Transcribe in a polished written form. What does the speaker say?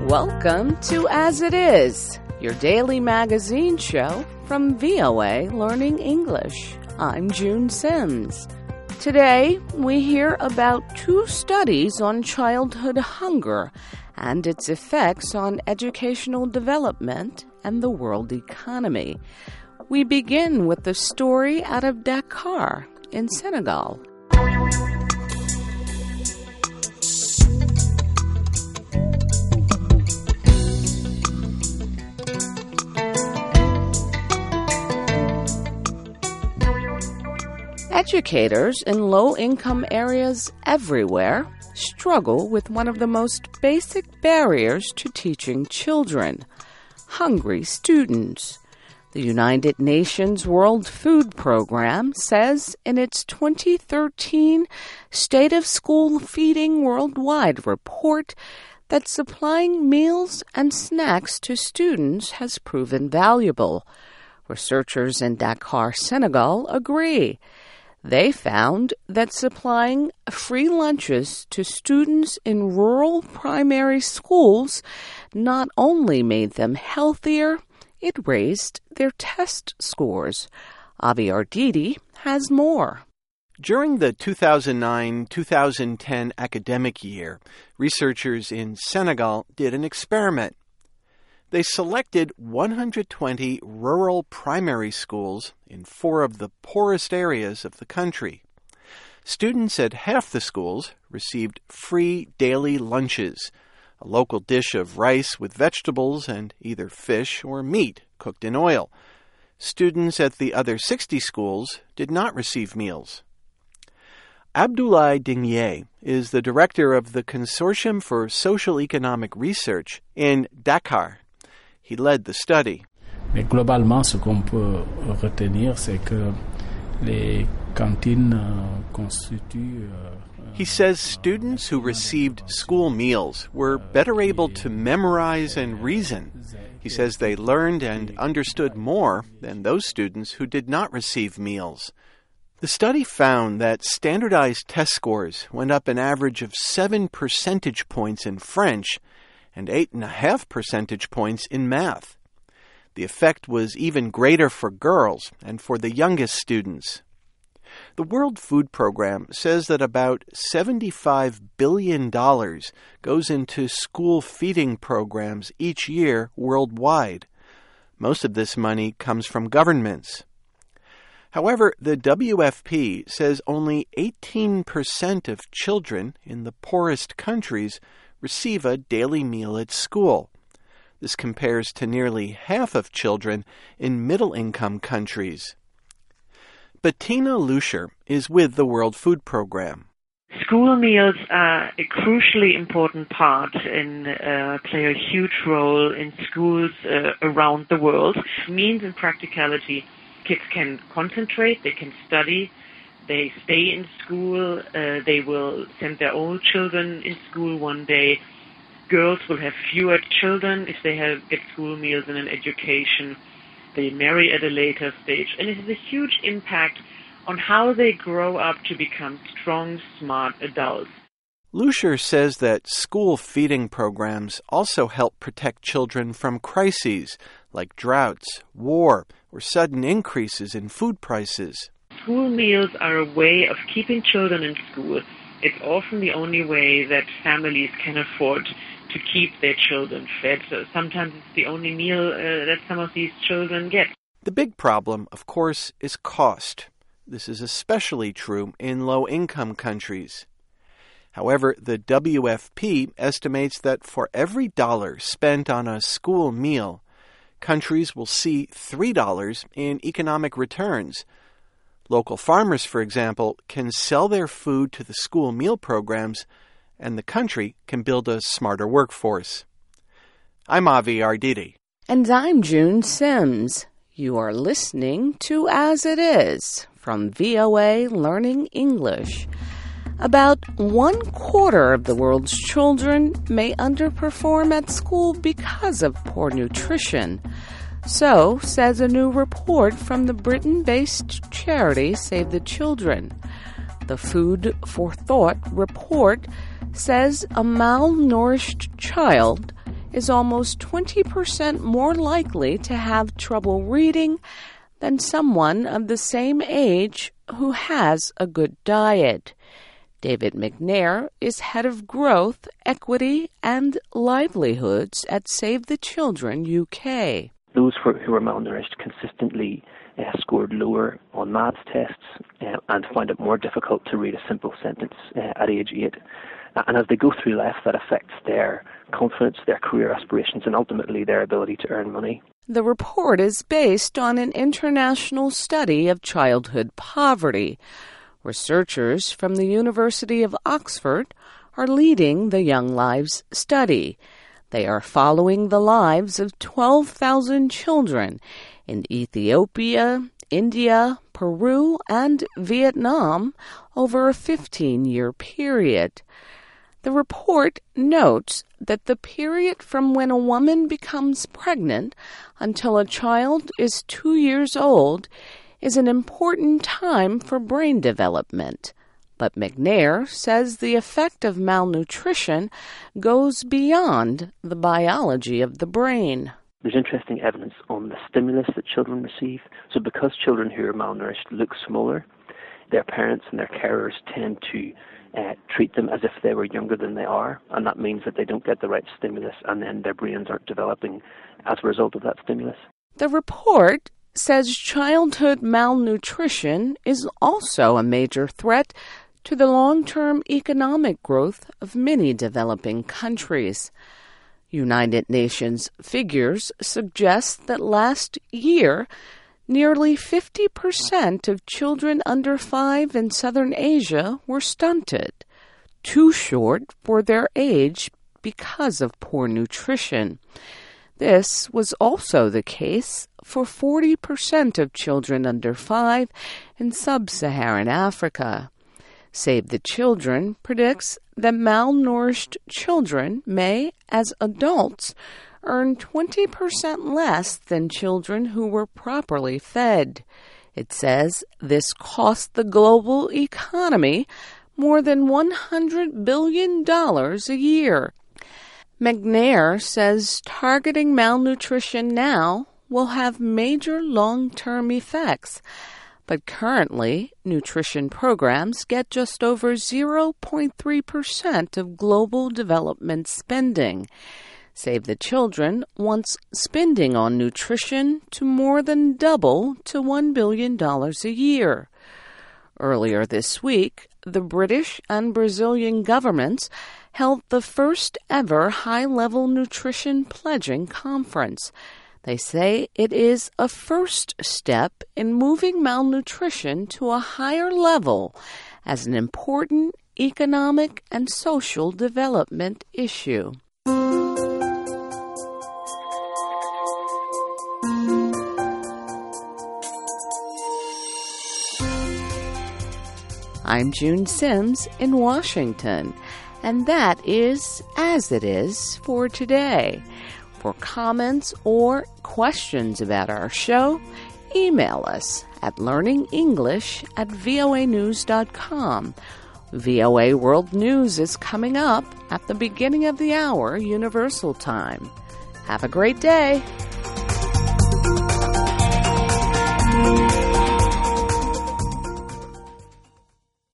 Welcome to As It Is, your daily magazine show from VOA Learning English. I'm June Sims. Today, we hear about 2 studies on childhood hunger and its effects on educational development and the world economy. We begin with the story out of Dakar in Senegal. Educators in low-income areas everywhere struggle with one of the most basic barriers to teaching children: hungry students. The United Nations World Food Program says in its 2013 State of School Feeding Worldwide report that supplying meals and snacks to students has proven valuable. Researchers in Dakar, Senegal, agree. They found that supplying free lunches to students in rural primary schools not only made them healthier, it raised their test scores. Avi Arditi has more. During the 2009-2010 academic year, researchers in Senegal did an experiment. They selected 120 rural primary schools in 4 of the poorest areas of the country. Students at half the schools received free daily lunches, a local dish of rice with vegetables and either fish or meat cooked in oil. Students at the other 60 schools did not receive meals. Abdoulaye Digne is the director of the Consortium for Social Economic Research in Dakar. He led the study. Mais globalement, ce qu'on peut retenir, c'est que les cantines constituent. He says students who received school meals were better able to memorize and reason. He says they learned and understood more than those students who did not receive meals. The study found that standardized test scores went up an average of 7 percentage points in French and 8.5 percentage points in math. The effect was even greater for girls and for the youngest students. The World Food Program says that about $75 billion goes into school feeding programs each year worldwide. Most of this money comes from governments. However, the WFP says only 18% of children in the poorest countries receive a daily meal at school. This compares to nearly half of children in middle-income countries. Bettina Luscher is with the World Food Program. School meals are a crucially important part and play a huge role in schools around the world. It means in practicality, kids can concentrate, they can study, they stay in school, they will send their own children in school one day. Girls will have fewer children if they get school meals and an education. They marry at a later stage. And it has a huge impact on how they grow up to become strong, smart adults. Luscher says that school feeding programs also help protect children from crises like droughts, war, or sudden increases in food prices. School meals are a way of keeping children in school. It's often the only way that families can afford to keep their children fed. So sometimes it's the only meal that some of these children get. The big problem, of course, is cost. This is especially true in low-income countries. However, the WFP estimates that for every $1 spent on a school meal, countries will see $3 in economic returns. Local farmers, for example, can sell their food to the school meal programs, and the country can build a smarter workforce. I'm Avi Arditi. And I'm June Sims. You are listening to As It Is from VOA Learning English. About 1/4 of the world's children may underperform at school because of poor nutrition. So says a new report from the Britain-based charity Save the Children. The Food for Thought report says a malnourished child is almost 20% more likely to have trouble reading than someone of the same age who has a good diet. David McNair is head of growth, equity, and livelihoods at Save the Children UK. Those who are malnourished consistently scored lower on maths tests and find it more difficult to read a simple sentence at age 8. And as they go through life, that affects their confidence, their career aspirations, and ultimately their ability to earn money. The report is based on an international study of childhood poverty. Researchers from the University of Oxford are leading the Young Lives study. They are following the lives of 12,000 children in Ethiopia, India, Peru, and Vietnam over a 15-year period. The report notes that the period from when a woman becomes pregnant until a child is 2 years old is an important time for brain development. But McNair says the effect of malnutrition goes beyond the biology of the brain. There's interesting evidence on the stimulus that children receive. So because children who are malnourished look smaller, their parents and their carers tend to treat them as if they were younger than they are, and that means that they don't get the right stimulus, and then their brains aren't developing as a result of that stimulus. The report says childhood malnutrition is also a major threat to the long-term economic growth of many developing countries. United Nations figures suggest that last year, nearly 50% of children under 5 in Southern Asia were stunted, too short for their age because of poor nutrition. This was also the case for 40% of children under 5 in sub-Saharan Africa. Save the Children predicts that malnourished children may, as adults, earn 20% less than children who were properly fed. It says this cost the global economy more than $100 billion a year. McNair says targeting malnutrition now will have major long-term effects, but currently nutrition programs get just over 0.3% of global development spending. Save the Children wants spending on nutrition to more than double to $1 billion a year. Earlier this week, the British and Brazilian governments held the first ever high-level nutrition pledging conference. They say it is a first step in moving malnutrition to a higher level as an important economic and social development issue. I'm June Sims in Washington, and that is As It Is for today. For comments or questions about our show, email us at learningenglish@voanews.com. VOA World News is coming up at the beginning of the hour Universal Time. Have a great day.